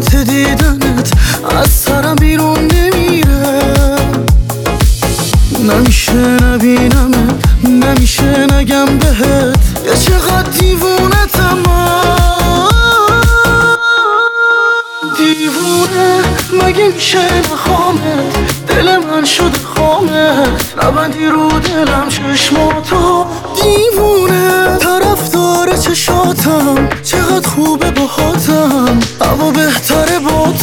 لذت دیدنت از سرم بیرون نمیره. نمیشه نبینمت، نمیشه نگم بهت یا چقدر دیوونتم من. دیوونه مگه میشه نخوامت، دل من شده خامت، نبندی رو دلم چشماتو. دیوونه طرفدار چشاتم، چقدر خوبه باهاتم، اما بهتره با